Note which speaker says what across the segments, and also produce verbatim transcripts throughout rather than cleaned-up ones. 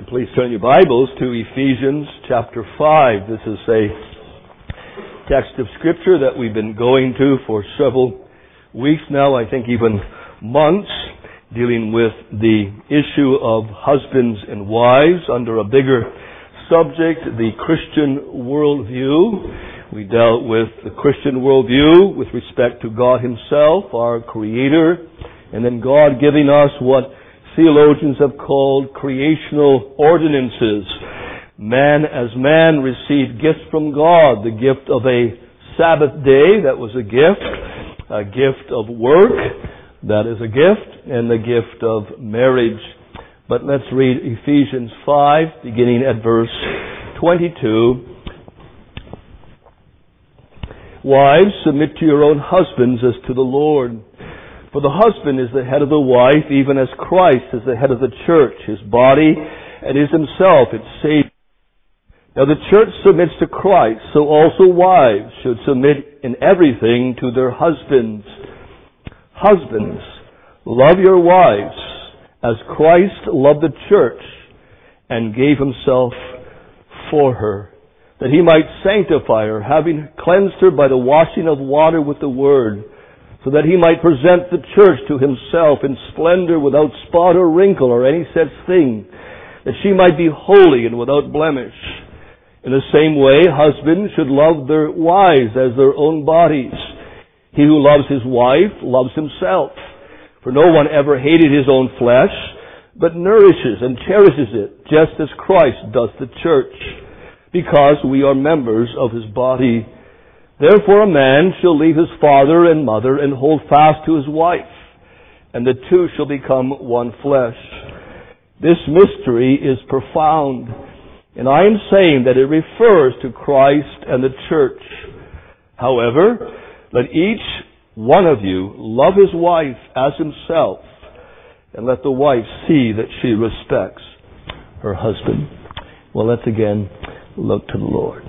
Speaker 1: Please turn your Bibles to Ephesians chapter five. This is a text of Scripture that we've been going to for several weeks now, I think even months, dealing with the issue of husbands and wives under a bigger subject, the Christian worldview. We dealt with the Christian worldview with respect to God Himself, our Creator, and then God giving us what theologians have called creational ordinances. Man as man received gifts from God, the gift of a Sabbath day, that was a gift, a gift of work, that is a gift, and the gift of marriage. But let's read Ephesians five, beginning at verse twenty-two. Wives, submit to your own husbands as to the Lord. For the husband is the head of the wife, even as Christ is the head of the church, His body, and is Himself its Savior. Now the church submits to Christ, so also wives should submit in everything to their husbands. Husbands, love your wives, as Christ loved the church, and gave Himself for her, that He might sanctify her, having cleansed her by the washing of water with the word, so that He might present the church to Himself in splendor, without spot or wrinkle or any such thing, that she might be holy and without blemish. In the same way, husbands should love their wives as their own bodies. He who loves his wife loves himself. For no one ever hated his own flesh, but nourishes and cherishes it, just as Christ does the church, because we are members of His body. Therefore a man shall leave his father and mother and hold fast to his wife, and the two shall become one flesh. This mystery is profound, and I am saying that it refers to Christ and the church. However, let each one of you love his wife as himself, and let the wife see that she respects her husband. Well, let's again look to the Lord.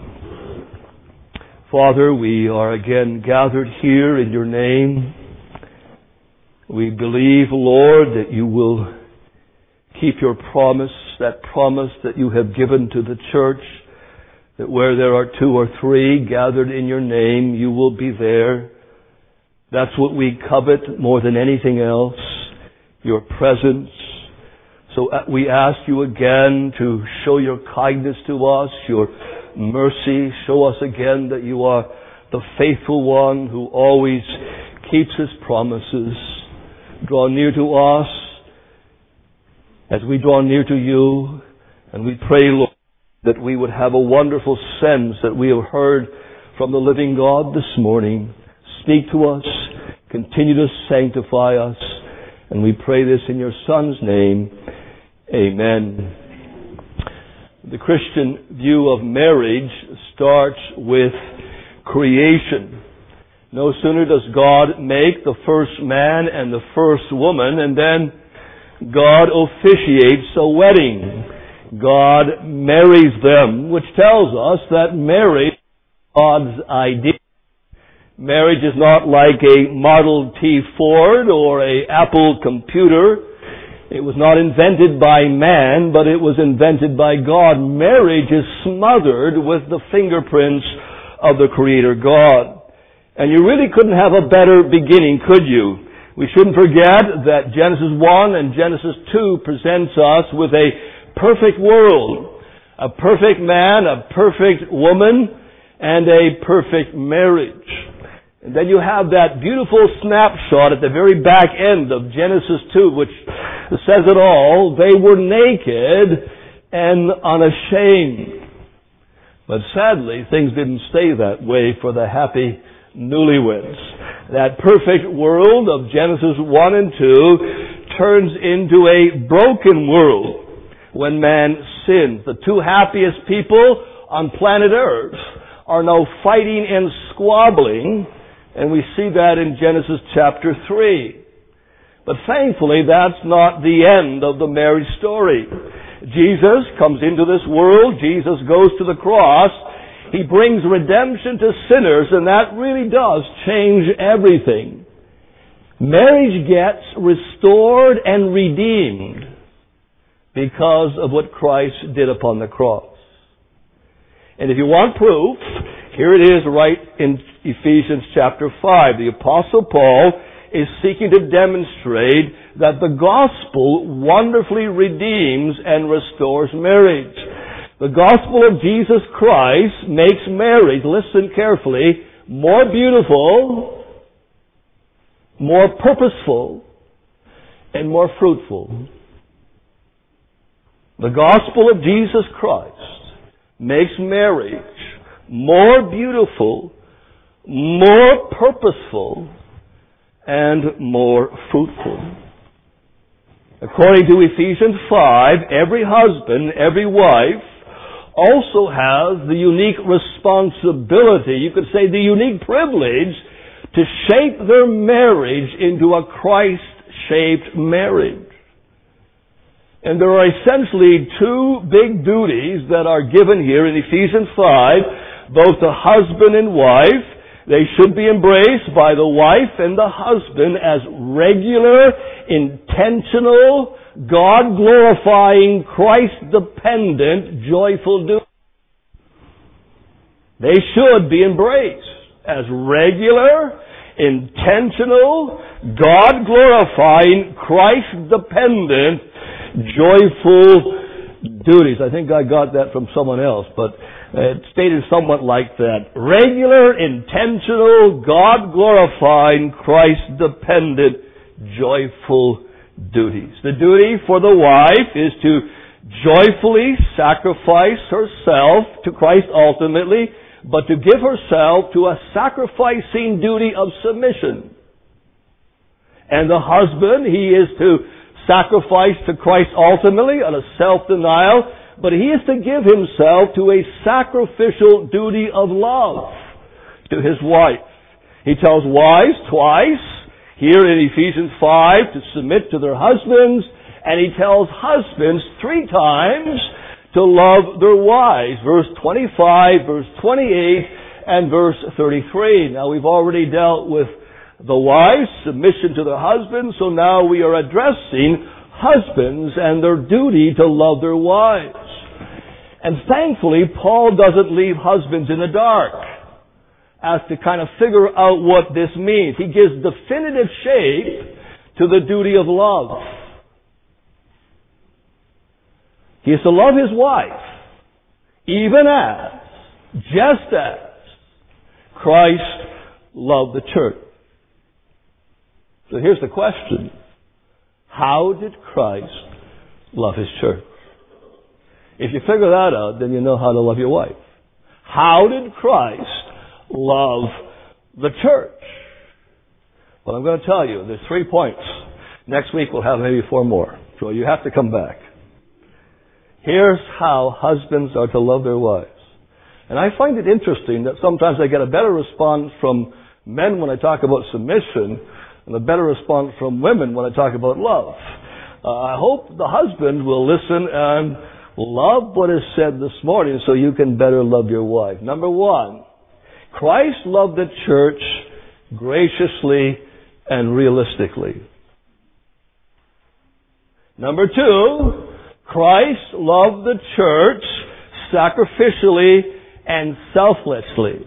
Speaker 1: Father, we are again gathered here in Your name. We believe, Lord, that You will keep Your promise, that promise that You have given to the church, that where there are two or three gathered in Your name, You will be there. That's what we covet more than anything else, Your presence. So we ask You again to show Your kindness to us, Your mercy. Show us again that You are the faithful one who always keeps His promises. Draw near to us as we draw near to You, and we pray, Lord, that we would have a wonderful sense that we have heard from the living God this morning. Speak to us, continue to sanctify us, and we pray this in Your Son's name. Amen. The Christian view of marriage starts with creation. No sooner does God make the first man and the first woman, and then God officiates a wedding. God marries them, which tells us that marriage is God's idea. Marriage is not like a Model T Ford or a Apple computer. It was not invented by man, but it was invented by God. Marriage is smothered with the fingerprints of the Creator God. And you really couldn't have a better beginning, could you? We shouldn't forget that Genesis one and Genesis two presents us with a perfect world, a perfect man, a perfect woman, and a perfect marriage. And then you have that beautiful snapshot at the very back end of Genesis two, which says it all. They were naked and unashamed. But sadly, things didn't stay that way for the happy newlyweds. That perfect world of Genesis one and two turns into a broken world when man sins. The two happiest people on planet Earth are now fighting and squabbling, and we see that in Genesis chapter three. But thankfully, that's not the end of the marriage story. Jesus comes into this world. Jesus goes to the cross. He brings redemption to sinners, and that really does change everything. Marriage gets restored and redeemed because of what Christ did upon the cross. And if you want proof, here it is right in Ephesians chapter five. The Apostle Paul is seeking to demonstrate that the gospel wonderfully redeems and restores marriage. The gospel of Jesus Christ makes marriage, listen carefully, more beautiful, more purposeful, and more fruitful. The gospel of Jesus Christ makes marriage more beautiful, more purposeful, and more fruitful. According to Ephesians five, every husband, every wife also has the unique responsibility, you could say the unique privilege, to shape their marriage into a Christ-shaped marriage. And there are essentially two big duties that are given here in Ephesians five, both the husband and wife. They should be embraced by the wife and the husband as regular, intentional, God-glorifying, Christ-dependent, joyful duties. They should be embraced as regular, intentional, God-glorifying, Christ-dependent, joyful duties. I think I got that from someone else, but it's stated somewhat like that. Regular, intentional, God-glorifying, Christ-dependent, joyful duties. The duty for the wife is to joyfully sacrifice herself to Christ ultimately, but to give herself to a sacrificing duty of submission. And the husband, he is to sacrifice to Christ ultimately on a self-denial, but he is to give himself to a sacrificial duty of love to his wife. He tells wives twice, here in Ephesians five, to submit to their husbands, and he tells husbands three times to love their wives. Verse twenty-five, verse twenty-eight, and verse thirty-three. Now we've already dealt with the wives, submission to their husbands, so now we are addressing husbands and their duty to love their wives. And thankfully, Paul doesn't leave husbands in the dark as to kind of figure out what this means. He gives definitive shape to the duty of love. He is to love his wife, even as, just as, Christ loved the church. So here's the question. How did Christ love his church? If you figure that out, then you know how to love your wife. How did Christ love the church? Well, I'm going to tell you, there's three points. Next week we'll have maybe four more. So you have to come back. Here's how husbands are to love their wives. And I find it interesting that sometimes I get a better response from men when I talk about submission and a better response from women when I talk about love. Uh, I hope the husband will listen and love what is said this morning so you can better love your wife. Number one, Christ loved the church graciously and realistically. Number two, Christ loved the church sacrificially and selflessly.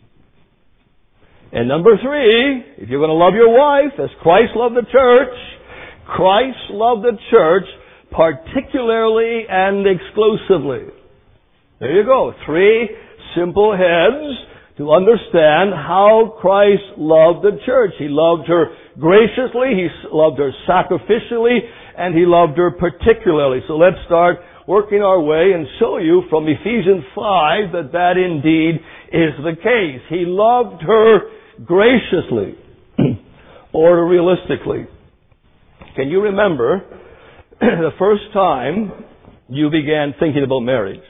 Speaker 1: And number three, if you're going to love your wife as Christ loved the church, Christ loved the church particularly and exclusively. There you go. Three simple heads to understand how Christ loved the church. He loved her graciously, he loved her sacrificially, and he loved her particularly. So let's start working our way and show you from Ephesians five that that indeed is the case. He loved her graciously or realistically. Can you remember the first time you began thinking about marriage?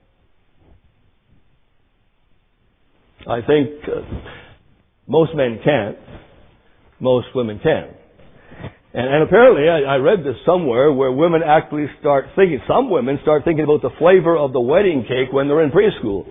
Speaker 1: I think uh, most men can't. Most women can. And, and apparently, I, I read this somewhere where women actually start thinking, some women start thinking about the flavor of the wedding cake when they're in preschool.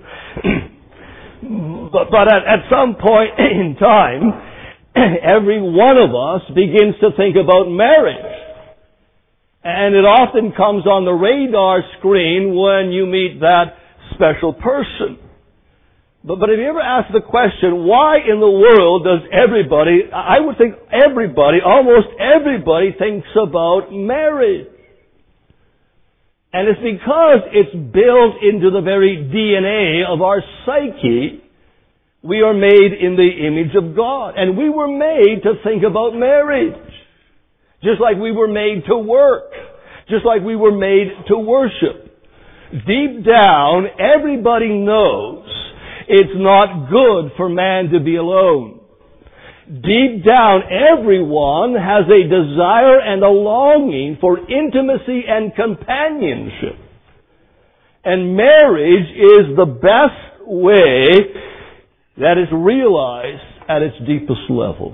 Speaker 1: but but at, at some point in time, every one of us begins to think about marriage. And it often comes on the radar screen when you meet that special person. But, but have you ever asked the question, why in the world does everybody, I would think everybody, almost everybody thinks about marriage? And it's because it's built into the very D N A of our psyche. We are made in the image of God. And we were made to think about marriage. Just like we were made to work. Just like we were made to worship. Deep down, everybody knows it's not good for man to be alone. Deep down, everyone has a desire and a longing for intimacy and companionship. And marriage is the best way that is realized at its deepest level.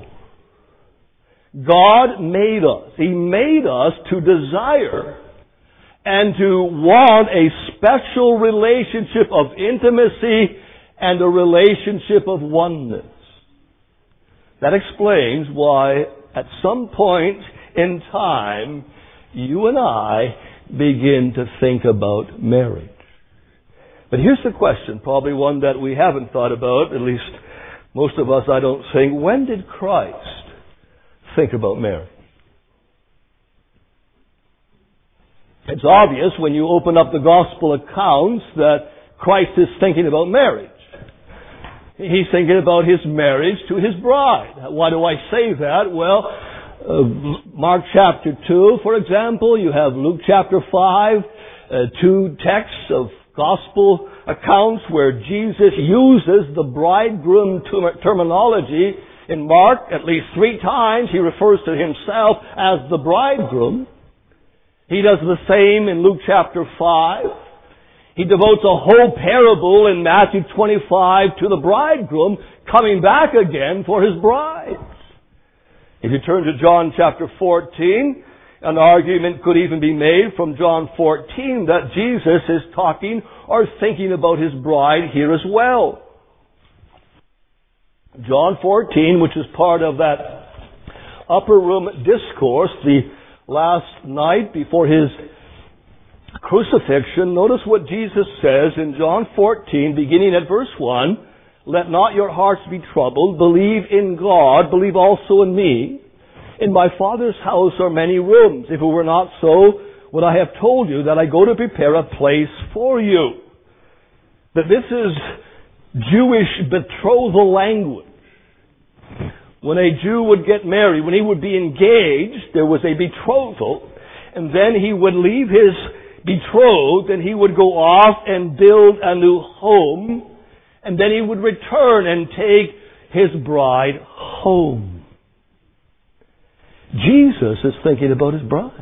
Speaker 1: God made us. He made us to desire and to want a special relationship of intimacy and a relationship of oneness. That explains why at some point in time you and I begin to think about marriage. But here's the question, probably one that we haven't thought about, at least most of us I don't think. When did Christ think about marriage? It's obvious when you open up the gospel accounts that Christ is thinking about marriage. He's thinking about his marriage to his bride. Why do I say that? Well, uh, Mark chapter two, for example, you have Luke chapter five, uh, two texts of gospel accounts where Jesus uses the bridegroom term- terminology. In Mark, at least three times, he refers to himself as the bridegroom. He does the same in Luke chapter five. He devotes a whole parable in Matthew twenty-five to the bridegroom coming back again for his bride. If you turn to John chapter fourteen, an argument could even be made from John fourteen that Jesus is talking or thinking about his bride here as well. John fourteen, which is part of that upper room discourse, the last night before his crucifixion, notice what Jesus says in John fourteen, beginning at verse one. Let not your hearts be troubled. Believe in God. Believe also in me. In my Father's house are many rooms. If it were not so, would I have told you that I go to prepare a place for you? That this is Jewish betrothal language. When a Jew would get married, when he would be engaged, there was a betrothal, and then he would leave his betrothed and he would go off and build a new home, and then he would return and take his bride home. Jesus is thinking about his bride.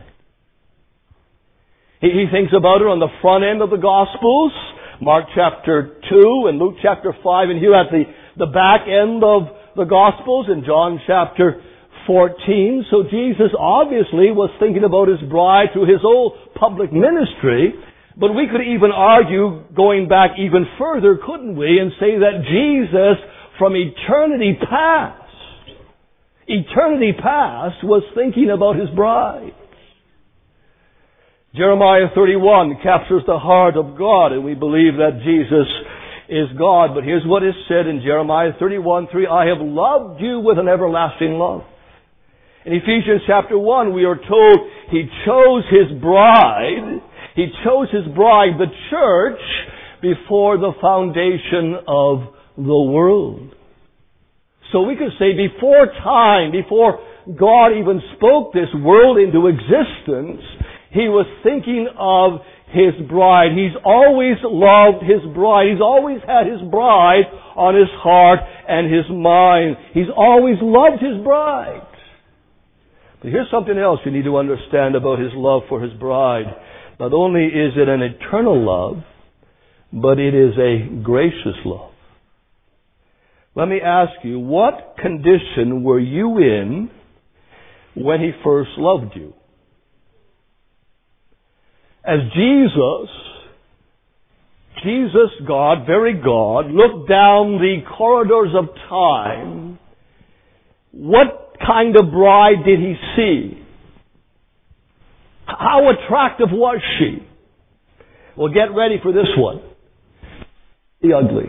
Speaker 1: He, he thinks about her on the front end of the Gospels, Mark chapter two and Luke chapter five, and here at the, the back end of the Gospels in John chapter fourteen. So Jesus obviously was thinking about his bride through his whole public ministry. But we could even argue, going back even further, couldn't we, and say that Jesus, from eternity past, eternity past, was thinking about his bride. Jeremiah thirty-one captures the heart of God, and we believe that Jesus is God. But here's what is said in Jeremiah thirty-one three, I have loved you with an everlasting love. In Ephesians chapter one, we are told He chose His bride, He chose His bride, the church, before the foundation of the world. So we could say before time, before God even spoke this world into existence, He was thinking of His bride. He's always loved His bride. He's always had His bride on His heart and His mind. He's always loved His bride. But here's something else you need to understand about His love for His bride. Not only is it an eternal love, but it is a gracious love. Let me ask you, what condition were you in when He first loved you? As Jesus, Jesus, God, very God, looked down the corridors of time, what kind of bride did He see? How attractive was she? Well, get ready for this one. The ugly.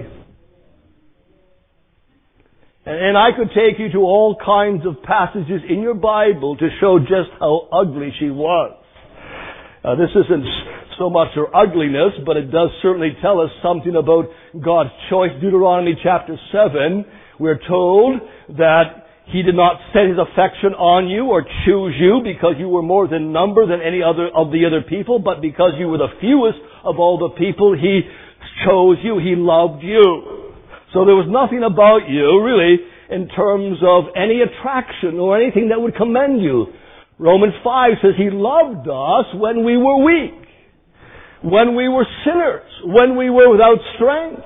Speaker 1: And I could take you to all kinds of passages in your Bible to show just how ugly she was. Uh, this isn't so much her ugliness, but it does certainly tell us something about God's choice. Deuteronomy chapter seven, we're told that He did not set His affection on you or choose you because you were more than number than any other of the other people, but because you were the fewest of all the people, He chose you. He loved you. So there was nothing about you, really, in terms of any attraction or anything that would commend you. Romans five says He loved us when we were weak, when we were sinners, when we were without strength.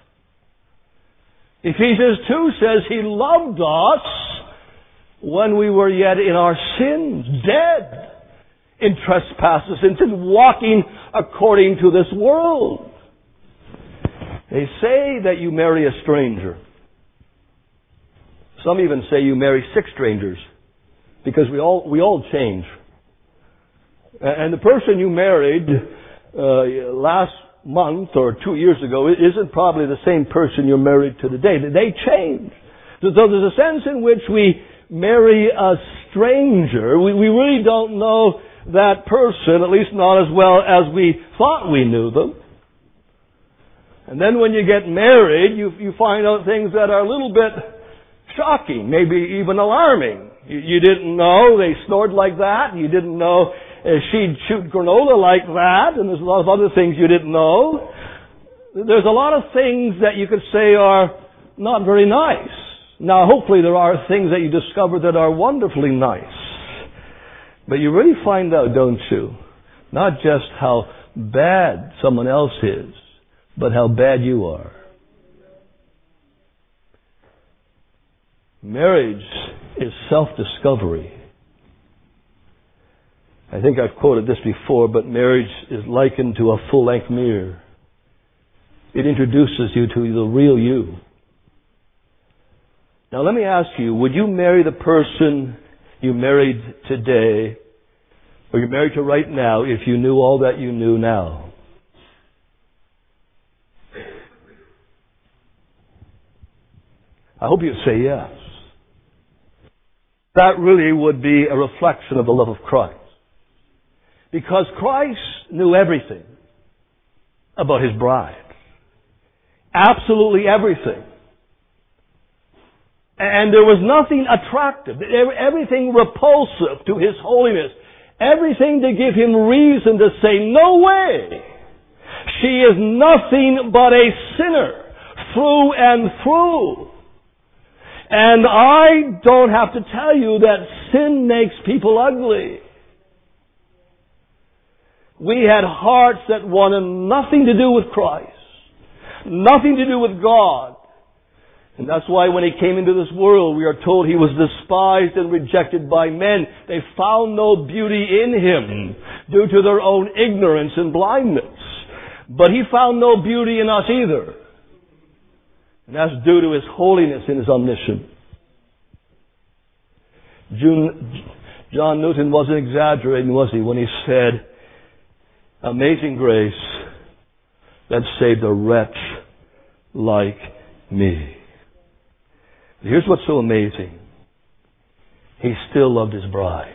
Speaker 1: Ephesians two says He loved us when we were yet in our sins, dead in trespasses and sin, walking according to this world. They say that you marry a stranger. Some even say you marry six strangers, because we all we all change. And the person you married uh, last month or two years ago isn't probably the same person you're married to today. They change. So there's a sense in which we marry a stranger. We, we really don't know that person, at least not as well as we thought we knew them. And then when you get married, you, you find out things that are a little bit shocking, maybe even alarming. You, you didn't know they snored like that. You didn't know uh, she'd shoot granola like that. And there's a lot of other things you didn't know. There's a lot of things that you could say are not very nice. Now, hopefully there are things that you discover that are wonderfully nice. But you really find out, don't you, not just how bad someone else is, but how bad you are. Marriage is self-discovery. I think I've quoted this before, but marriage is likened to a full-length mirror. It introduces you to the real you. Now let me ask you, would you marry the person you married today, or you're married to right now, if you knew all that you knew now? I hope you'd say yes. That really would be a reflection of the love of Christ. Because Christ knew everything about His bride. Absolutely everything. And there was nothing attractive, everything repulsive to His holiness. Everything to give Him reason to say, no way! She is nothing but a sinner, through and through. And I don't have to tell you that sin makes people ugly. We had hearts that wanted nothing to do with Christ. Nothing to do with God. And that's why when He came into this world, we are told He was despised and rejected by men. They found no beauty in Him due to their own ignorance and blindness. But He found no beauty in us either. And that's due to His holiness and His omniscience. June, John Newton wasn't exaggerating, was he, when he said, amazing grace that saved a wretch like me. Here's what's so amazing. He still loved His bride.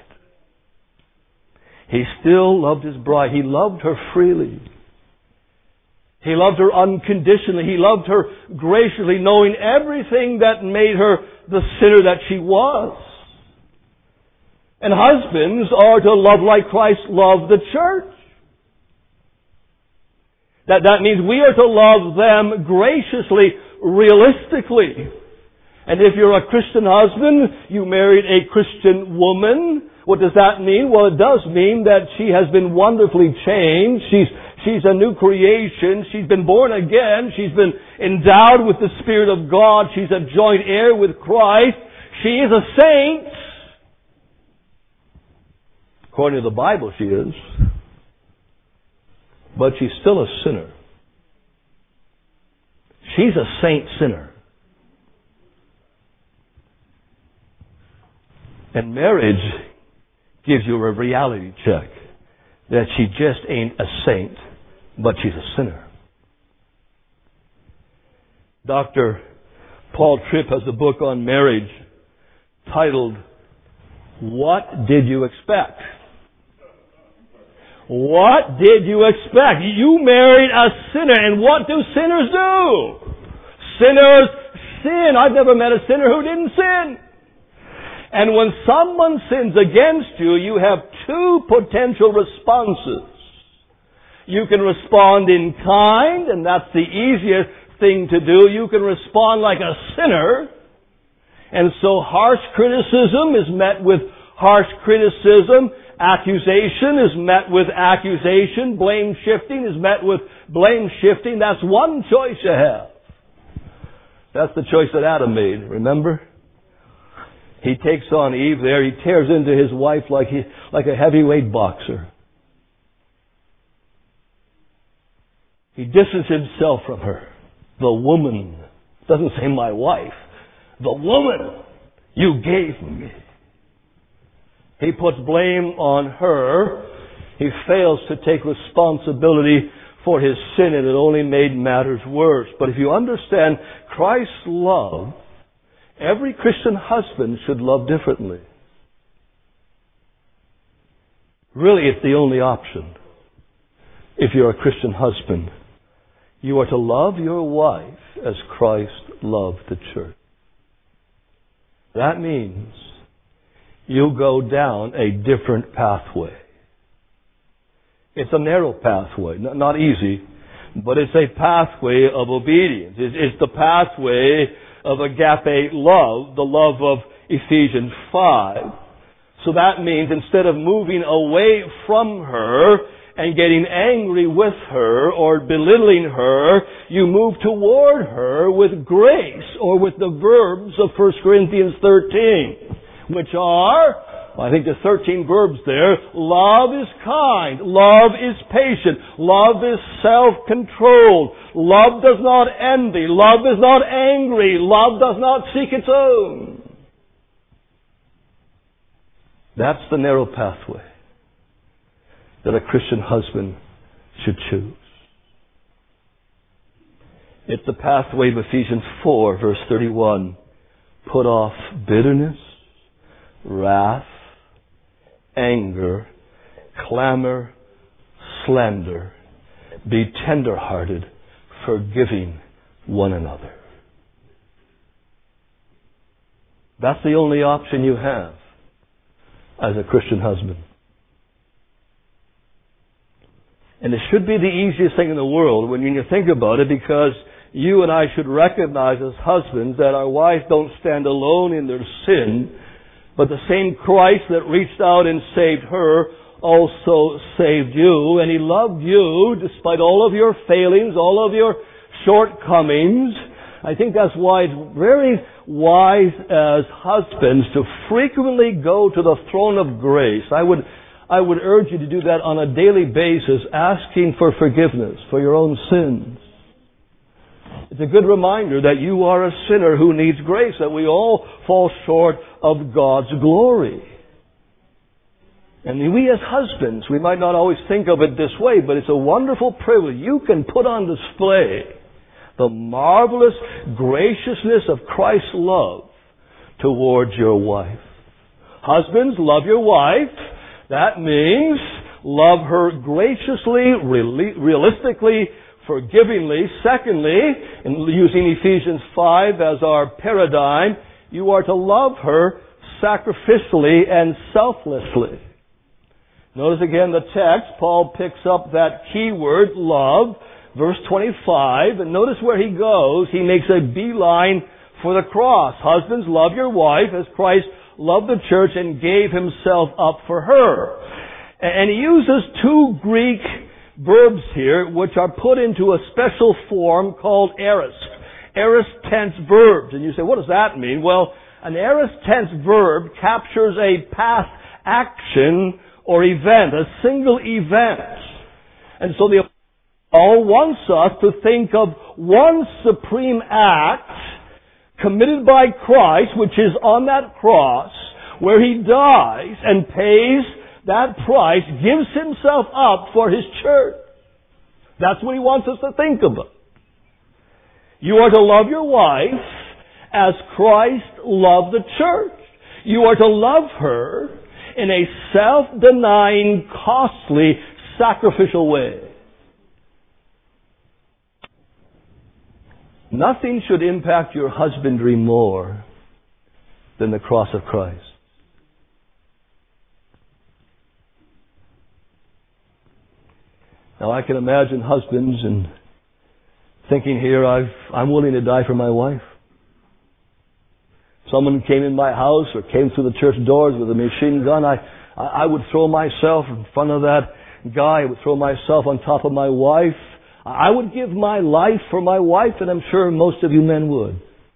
Speaker 1: He still loved His bride. He loved her freely. He loved her unconditionally. He loved her graciously, knowing everything that made her the sinner that she was. And husbands are to love like Christ loved the church. That, that means we are to love them graciously, realistically. And if you're a Christian husband, you married a Christian woman, what does that mean? Well, it does mean that she has been wonderfully changed. She's She's a new creation. She's been born again. She's been endowed with the Spirit of God. She's a joint heir with Christ. She is a saint. According to the Bible, she is. But she's still a sinner. She's a saint sinner. And marriage gives you a reality check. that she just ain't a saint, but she's a sinner. Doctor Paul Tripp has a book on marriage titled, What Did You Expect? What did you expect? You married a sinner, and what do sinners do? Sinners sin. I've never met a sinner who didn't sin. And when someone sins against you, you have two potential responses. You can respond in kind, and that's the easiest thing to do. You can respond like a sinner. And so harsh criticism is met with harsh criticism. Accusation is met with accusation. Blame shifting is met with blame shifting. That's one choice you have. That's the choice that Adam made, remember? He takes on Eve there. He tears into his wife like he, like a heavyweight boxer. He distances himself from her. The woman. It doesn't say my wife. The woman you gave me. He puts blame on her. He fails to take responsibility for his sin, and it only made matters worse. But if you understand Christ's love, every Christian husband should love differently. Really, it's the only option. If you're a Christian husband, you are to love your wife as Christ loved the church. That means you go down a different pathway. It's a narrow pathway, not easy, but it's a pathway of obedience. It's the pathway of agape love, the love of Ephesians five. So that means instead of moving away from her and getting angry with her or belittling her, you move toward her with grace, or with the verbs of First Corinthians thirteen, which are, I think there's thirteen verbs there. Love is kind. Love is patient. Love is self-controlled. Love does not envy. Love is not angry. Love does not seek its own. That's the narrow pathway that a Christian husband should choose. It's the pathway of Ephesians four, verse thirty-one. Put off bitterness, wrath, anger, clamor, slander. Be tender-hearted, forgiving one another. That's the only option you have as a Christian husband. And it should be the easiest thing in the world when you think about it, because you and I should recognize as husbands that our wives don't stand alone in their sin, but the same Christ that reached out and saved her also saved you, and He loved you despite all of your failings, all of your shortcomings. I think that's why it's very wise as husbands to frequently go to the throne of grace. I would I would urge you to do that on a daily basis, asking for forgiveness for your own sins. It's a good reminder that you are a sinner who needs grace, that we all fall short of God's glory. And we as husbands, we might not always think of it this way, but it's a wonderful privilege. You can put on display the marvelous graciousness of Christ's love towards your wife. Husbands, love your wife. That means love her graciously, realistically, forgivingly. Secondly, in using Ephesians five as our paradigm, you are to love her sacrificially and selflessly. Notice again the text. Paul picks up that key word, love, verse twenty-five, and notice where he goes. He makes a beeline for the cross. Husbands, love your wife as Christ loved the church and gave Himself up for her. And he uses two Greek verbs here, which are put into a special form called aorist. Aorist tense verbs. And you say, what does that mean? Well, an aorist tense verb captures a past action or event, a single event. And so the Paul wants us to think of one supreme act committed by Christ, which is on that cross, where He dies and pays that price, gives Himself up for His church. That's what He wants us to think about. You are to love your wife as Christ loved the church. You are to love her in a self-denying, costly, sacrificial way. Nothing should impact your husbandry more than the cross of Christ. Now I can imagine husbands and thinking here, I've, I'm willing to die for my wife. Someone came in my house or came through the church doors with a machine gun, I, I would throw myself in front of that guy. I would throw myself on top of my wife. I would give my life for my wife, and I'm sure most of you men would.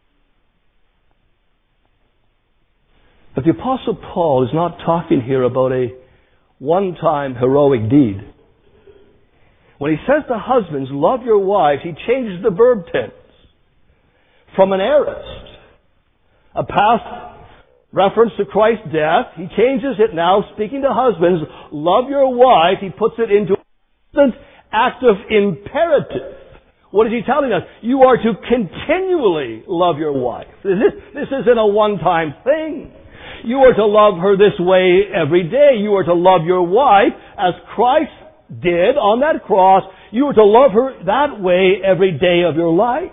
Speaker 1: But the Apostle Paul is not talking here about a one-time heroic deed. When he says to husbands, love your wives, he changes the verb tense from an aorist, a past reference to Christ's death. He changes it now, speaking to husbands, love your wife. He puts it into an active imperative. What is he telling us? You are to continually love your wife. This, this isn't a one-time thing. You are to love her this way every day. You are to love your wife as Christ did on that cross. You are to love her that way every day of your life.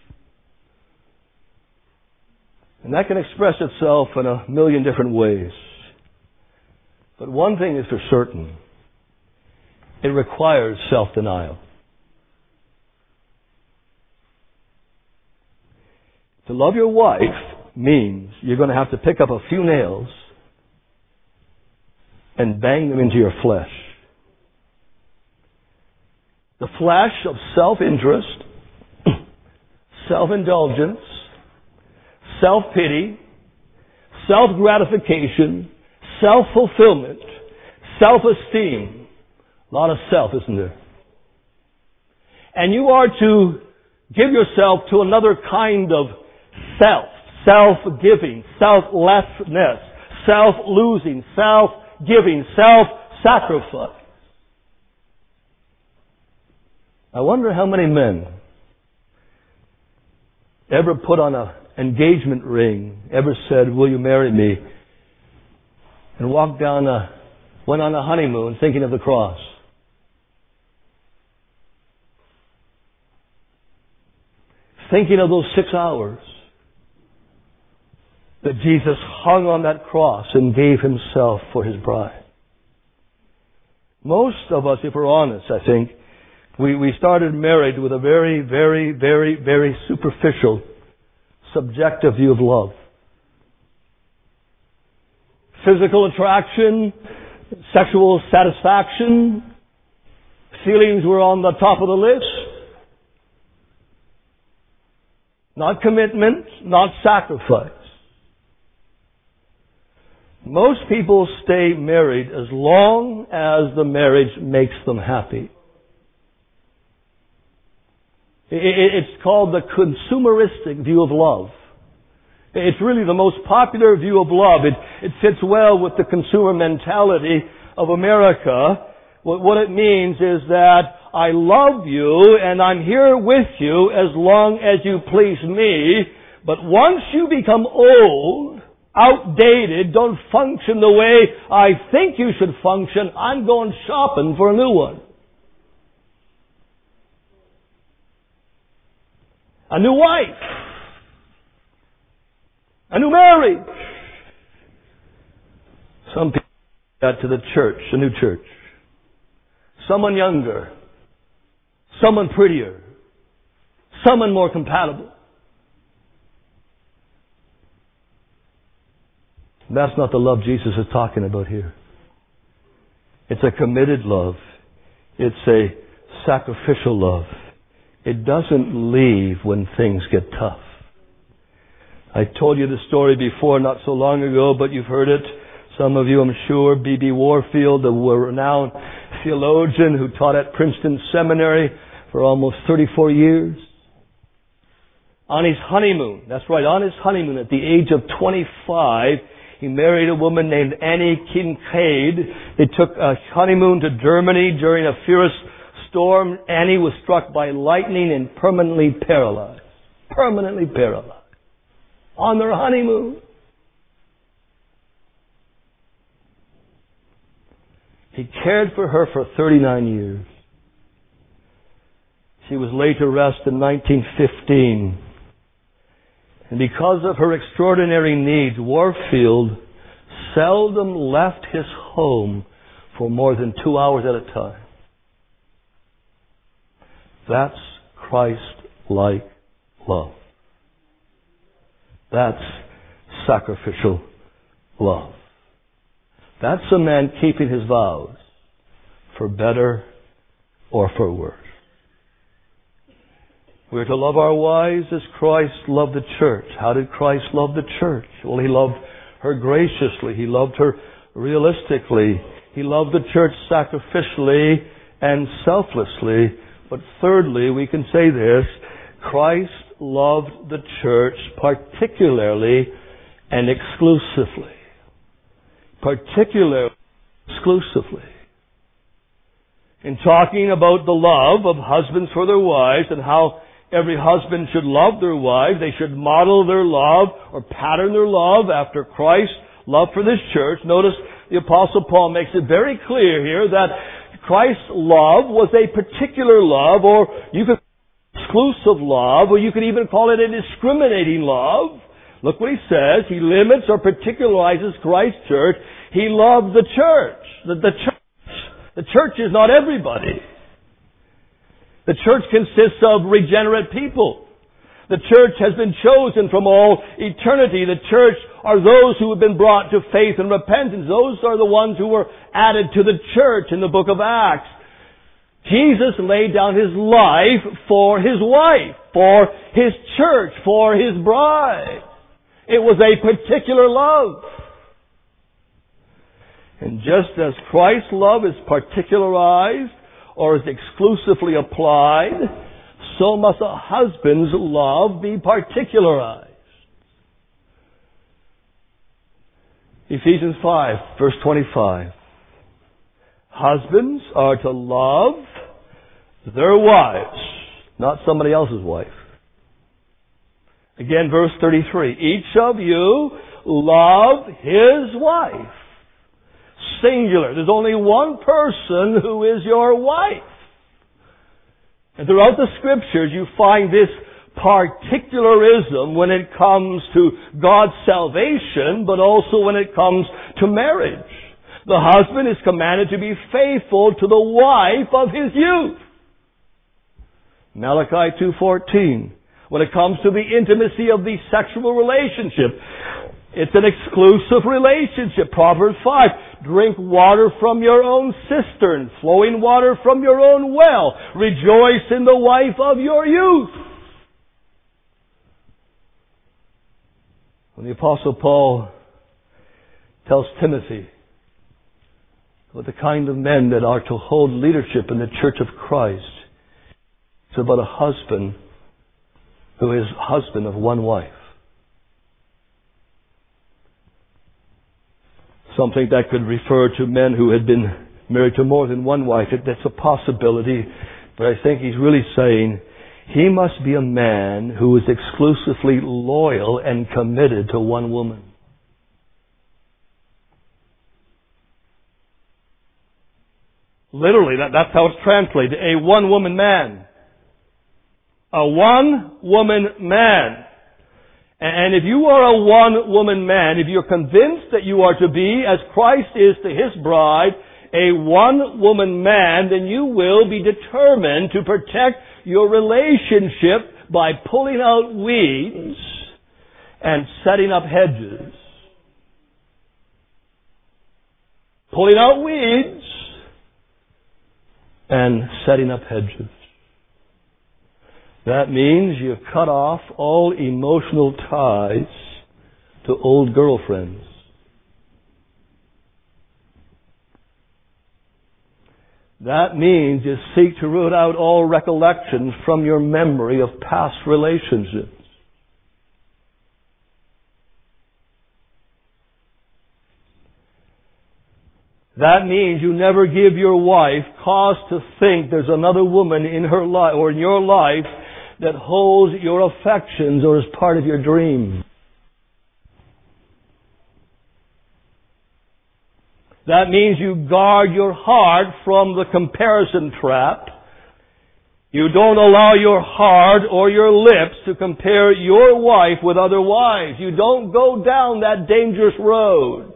Speaker 1: And that can express itself in a million different ways. But one thing is for certain. It requires self-denial. To love your wife means you're going to have to pick up a few nails and bang them into your flesh. The flesh of self-interest, self-indulgence, self-pity, self-gratification, self-fulfillment, self-esteem. A lot of self, isn't there? And you are to give yourself to another kind of self. Self-giving, selflessness, self-losing, self-giving, self-sacrifice. I wonder how many men ever put on an engagement ring, ever said, will you marry me? And walked down a, went on a honeymoon thinking of the cross. Thinking of those six hours that Jesus hung on that cross and gave Himself for His bride. Most of us, if we're honest, I think, we, we started married with a very, very, very, very superficial, subjective view of love. Physical attraction, sexual satisfaction, feelings were on the top of the list. Not commitment, not sacrifice. Most people stay married as long as the marriage makes them happy. It's called the consumeristic view of love. It's really the most popular view of love. It, it fits well with the consumer mentality of America. What, what it means is that I love you and I'm here with you as long as you please me. But once you become old, outdated, don't function the way I think you should function, I'm going shopping for a new one. A new wife. A new marriage. Some people got to the church, a new church. Someone younger. Someone prettier. Someone more compatible. That's not the love Jesus is talking about here. It's a committed love. It's a sacrificial love. It doesn't leave when things get tough. I told you the story before not so long ago, but you've heard it. Some of you, I'm sure, B B Warfield, the renowned theologian who taught at Princeton Seminary for almost thirty-four years. On his honeymoon, that's right, on his honeymoon at the age of twenty-five, He married a woman named Annie Kincaid. They took a honeymoon to Germany during a fierce storm. Annie was struck by lightning and permanently paralyzed. Permanently paralyzed. On their honeymoon. He cared for her for thirty-nine years. She was laid to rest in nineteen fifteen. And because of her extraordinary needs, Warfield seldom left his home for more than two hours at a time. That's Christ-like love. That's sacrificial love. That's a man keeping his vows for better or for worse. We're to love our wives as Christ loved the church. How did Christ love the church? Well, He loved her graciously. He loved her realistically. He loved the church sacrificially and selflessly. But thirdly, we can say this, Christ loved the church particularly and exclusively. Particularly, exclusively. In talking about the love of husbands for their wives and how every husband should love their wives, they should model their love or pattern their love after Christ's love for this church. Notice the Apostle Paul makes it very clear here that Christ's love was a particular love, or you could exclusive love, or you could even call it a discriminating love. Look what he says. He limits or particularizes Christ's church. He loved the church. The, the church. The church is not everybody. The church consists of regenerate people. The church has been chosen from all eternity. The church are those who have been brought to faith and repentance. Those are the ones who were added to the church in the book of Acts. Jesus laid down His life for His wife, for His church, for His bride. It was a particular love. And just as Christ's love is particularized or is exclusively applied, so must a husband's love be particularized. Ephesians five, verse twenty-five. Husbands are to love their wives, not somebody else's wife. Again, verse thirty-three. Each of you love his wife. Singular. There's only one person who is your wife. And throughout the Scriptures you find this particularism when it comes to God's salvation, but also when it comes to marriage. The husband is commanded to be faithful to the wife of his youth. Malachi two fourteen. When it comes to the intimacy of the sexual relationship, it's an exclusive relationship. Proverbs five. Drink water from your own cistern, flowing water from your own well. Rejoice in the wife of your youth. When the Apostle Paul tells Timothy about the kind of men that are to hold leadership in the church of Christ, it's about a husband who is husband of one wife. Something that could refer to men who had been married to more than one wife. That's a possibility. But I think he's really saying he must be a man who is exclusively loyal and committed to one woman. Literally, that, that's how it's translated. A one-woman man. A one-woman man. And if you are a one-woman man, if you're convinced that you are to be, as Christ is to His bride, a one-woman man, then you will be determined to protect your relationship by pulling out weeds and setting up hedges. Pulling out weeds and setting up hedges. That means you cut off all emotional ties to old girlfriends. That means you seek to root out all recollections from your memory of past relationships. That means you never give your wife cause to think there's another woman in her life or in your life that holds your affections or is part of your dream. That means you guard your heart from the comparison trap. You don't allow your heart or your lips to compare your wife with other wives. You don't go down that dangerous road.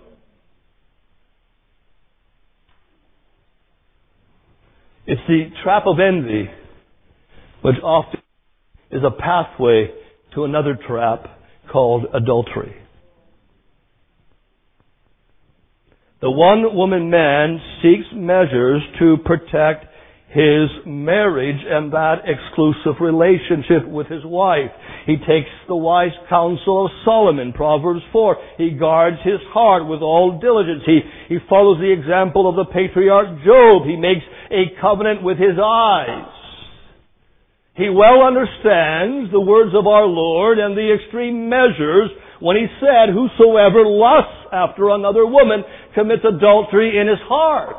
Speaker 1: It's the trap of envy, which often is a pathway to another trap called adultery. The one-woman man seeks measures to protect his marriage and that exclusive relationship with his wife. He takes the wise counsel of Solomon, Proverbs four. He guards his heart with all diligence. He, he follows the example of the patriarch Job. He makes a covenant with his eyes. He well understands the words of our Lord and the extreme measures when he said, "Whosoever lusts after another woman commits adultery in his heart."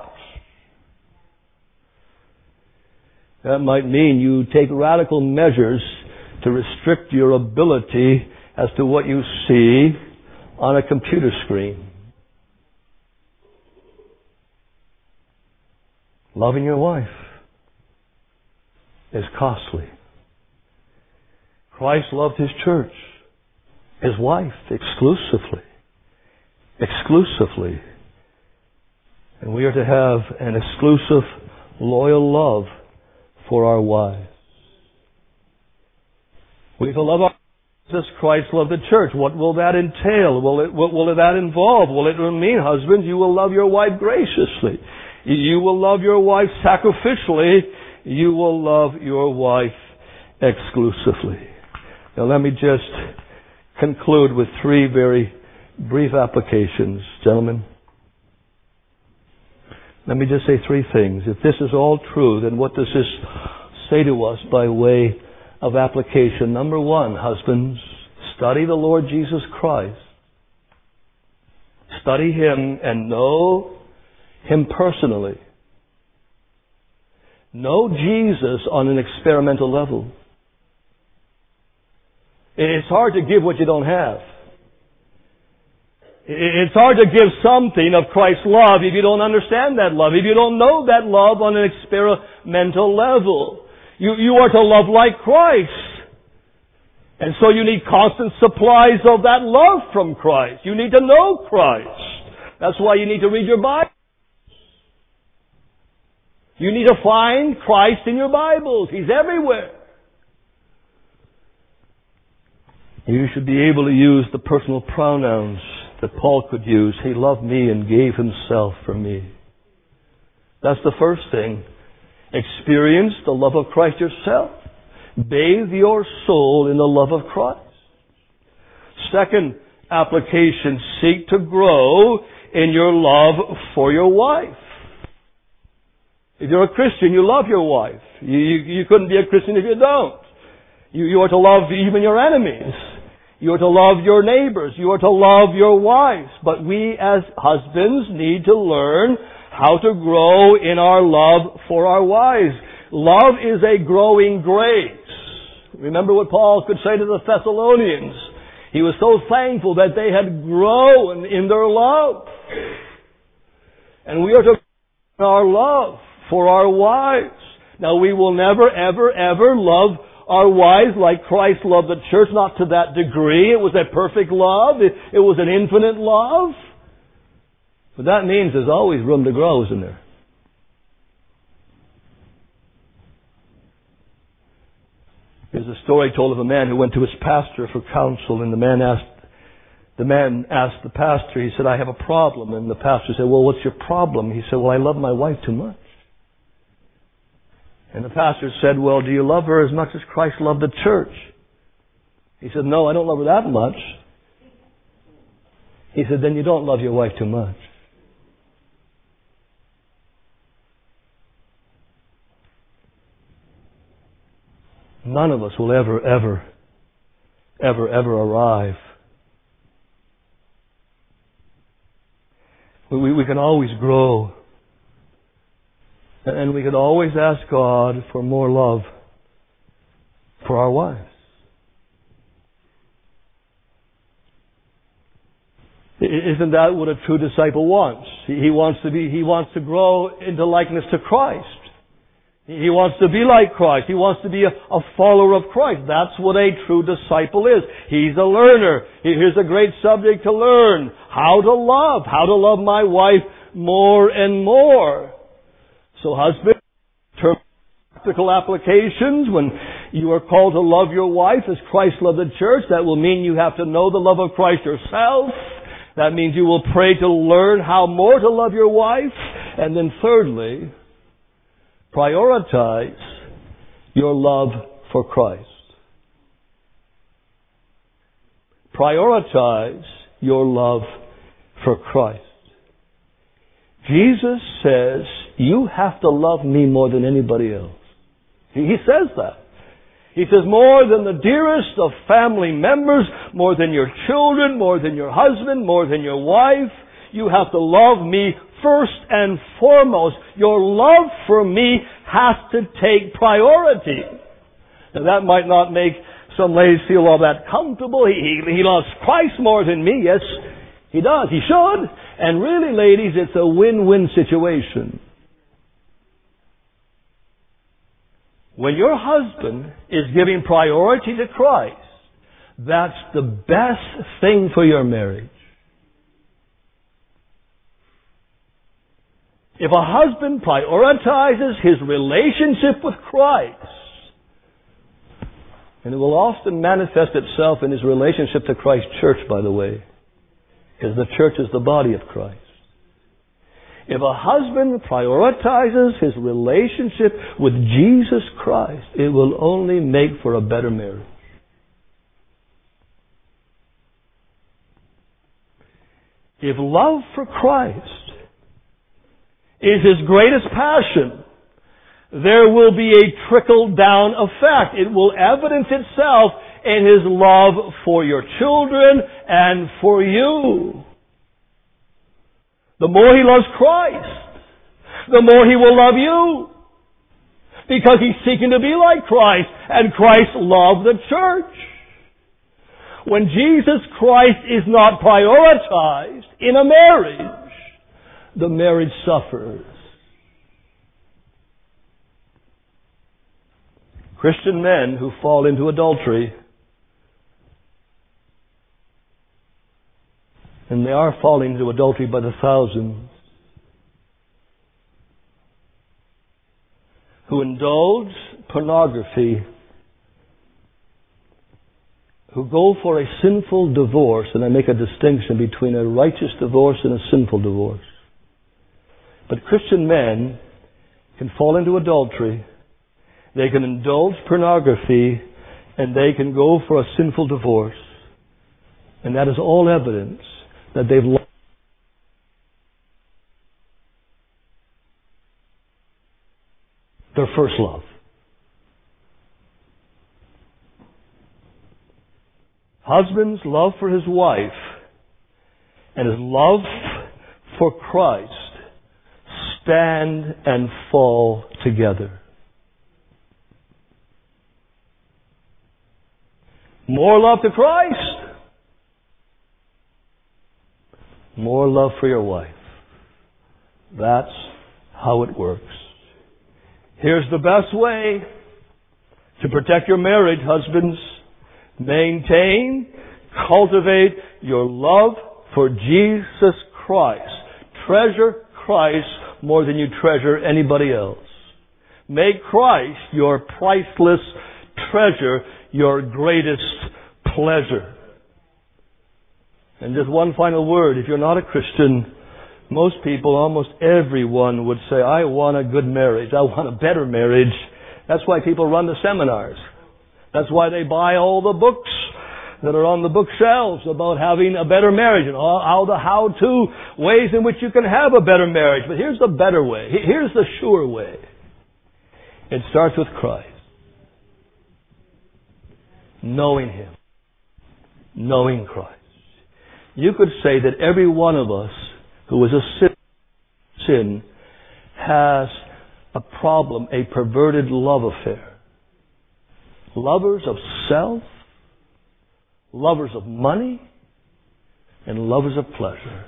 Speaker 1: That might mean you take radical measures to restrict your ability as to what you see on a computer screen. Loving your wife is costly. Christ loved His church, His wife, exclusively. Exclusively. And we are to have an exclusive, loyal love for our wives. We are to love our wives as Christ loved the church. What will that entail? Will it, what will that involve? Will it mean, husbands, you will love your wife graciously. You will love your wife sacrificially. You will love your wife exclusively. Now let me just conclude with three very brief applications, gentlemen. Let me just say three things. If this is all true, then what does this say to us by way of application? Number one, husbands, study the Lord Jesus Christ. Study Him and know Him personally. Know Jesus on an experimental level. It's hard to give what you don't have. It's hard to give something of Christ's love if you don't understand that love, if you don't know that love on an experimental level. You, you are to love like Christ. And so you need constant supplies of that love from Christ. You need to know Christ. That's why you need to read your Bible. You need to find Christ in your Bibles. He's everywhere. You should be able to use the personal pronouns that Paul could use. He loved me and gave Himself for me. That's the first thing. Experience the love of Christ yourself. Bathe your soul in the love of Christ. Second application, seek to grow in your love for your wife. If you're a Christian, you love your wife. You, you, you couldn't be a Christian if you don't. You, you are to love even your enemies. You are to love your neighbors. You are to love your wives. But we as husbands need to learn how to grow in our love for our wives. Love is a growing grace. Remember what Paul could say to the Thessalonians. He was so thankful that they had grown in their love. And we are to grow in our love for our wives. Now we will never, ever, ever love our wives like Christ loved the church, not to that degree. It was a perfect love. It, it was an infinite love. But that means there's always room to grow, isn't there? There's a story told of a man who went to his pastor for counsel, and the man asked, the man asked the pastor, he said, "I have a problem." And the pastor said, "Well, what's your problem?" He said, "Well, I love my wife too much." And the pastor said, "Well, do you love her as much as Christ loved the church?" He said, "No, I don't love her that much." He said, "Then you don't love your wife too much." None of us will ever, ever, ever, ever arrive. We, we can always grow. And we could always ask God for more love for our wives. Isn't that what a true disciple wants? He wants to be, he wants to grow into likeness to Christ. He wants to be like Christ. He wants to be a, a follower of Christ. That's what a true disciple is. He's a learner. Here's a great subject to learn. How to love. How to love my wife more and more. So husbands, term practical applications. When you are called to love your wife as Christ loved the church, that will mean you have to know the love of Christ yourself. That means you will pray to learn how more to love your wife. And then thirdly, prioritize your love for Christ. Prioritize your love for Christ. Jesus says, you have to love me more than anybody else. He says that. He says, more than the dearest of family members, more than your children, more than your husband, more than your wife, you have to love me first and foremost. Your love for me has to take priority. Now that might not make some ladies feel all that comfortable. He, he, he loves Christ more than me. Yes, he does. He should. And really, ladies, it's a win-win situation. When your husband is giving priority to Christ, that's the best thing for your marriage. If a husband prioritizes his relationship with Christ, and it will often manifest itself in his relationship to Christ's church, by the way, because the church is the body of Christ. If a husband prioritizes his relationship with Jesus Christ, it will only make for a better marriage. If love for Christ is his greatest passion, there will be a trickle-down effect. It will evidence itself in his love for your children and for you. The more he loves Christ, the more he will love you. Because he's seeking to be like Christ, and Christ loved the church. When Jesus Christ is not prioritized in a marriage, the marriage suffers. Christian men who fall into adultery, and they are falling into adultery by the thousands, who indulge pornography, who go for a sinful divorce, and I make a distinction between a righteous divorce and a sinful divorce. But Christian men can fall into adultery, they can indulge pornography, and they can go for a sinful divorce. And that is all evidence that they've lost their first love. Husband's love for his wife and his love for Christ stand and fall together. More love to Christ, more love for your wife. That's how it works. Here's the best way to protect your marriage, husbands. Maintain, cultivate your love for Jesus Christ. Treasure Christ more than you treasure anybody else. Make Christ your priceless treasure, your greatest pleasure. And just one final word. If you're not a Christian, most people, almost everyone would say, I want a good marriage. I want a better marriage. That's why people run the seminars. That's why they buy all the books that are on the bookshelves about having a better marriage and all, all the how-to ways in which you can have a better marriage. But here's the better way. Here's the sure way. It starts with Christ. Knowing Him. Knowing Christ. You could say that every one of us who is a sin, sin has a problem, a perverted love affair. Lovers of self, lovers of money, and lovers of pleasure.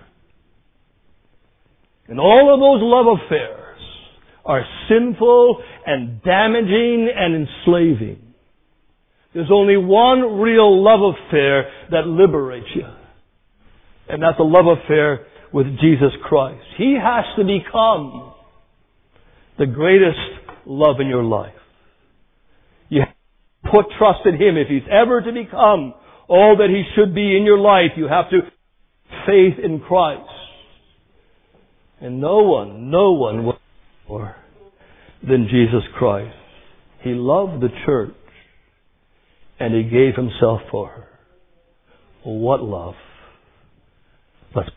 Speaker 1: And all of those love affairs are sinful and damaging and enslaving. There's only one real love affair that liberates you. And that's a love affair with Jesus Christ. He has to become the greatest love in your life. You have to put trust in Him. If He's ever to become all that He should be in your life, you have to faith in Christ. And no one, no one was more than Jesus Christ. He loved the church and He gave Himself for her. What love. Let's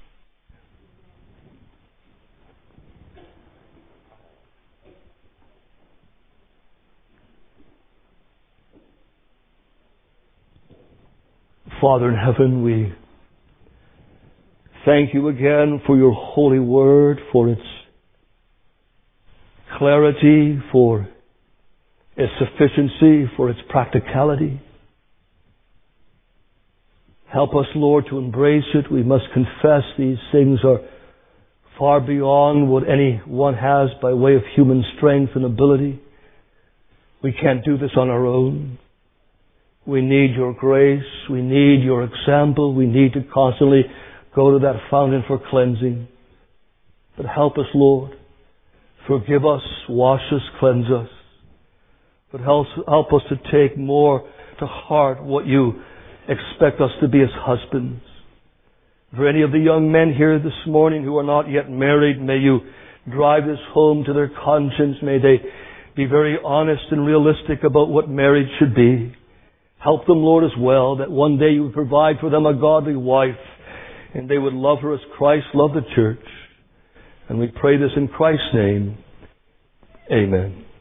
Speaker 1: Father in heaven, we thank You again for Your holy word, for its clarity, for its sufficiency, for its practicality. Help us, Lord, to embrace it. We must confess these things are far beyond what anyone has by way of human strength and ability. We can't do this on our own. We need Your grace. We need Your example. We need to constantly go to that fountain for cleansing. But help us, Lord. Forgive us, wash us, cleanse us. But help, help us to take more to heart what You expect us to be as husbands. For any of the young men here this morning who are not yet married, may You drive this home to their conscience. May they be very honest and realistic about what marriage should be. Help them, Lord, as well, that one day You would provide for them a godly wife and they would love her as Christ loved the church. And we pray this in Christ's name. Amen.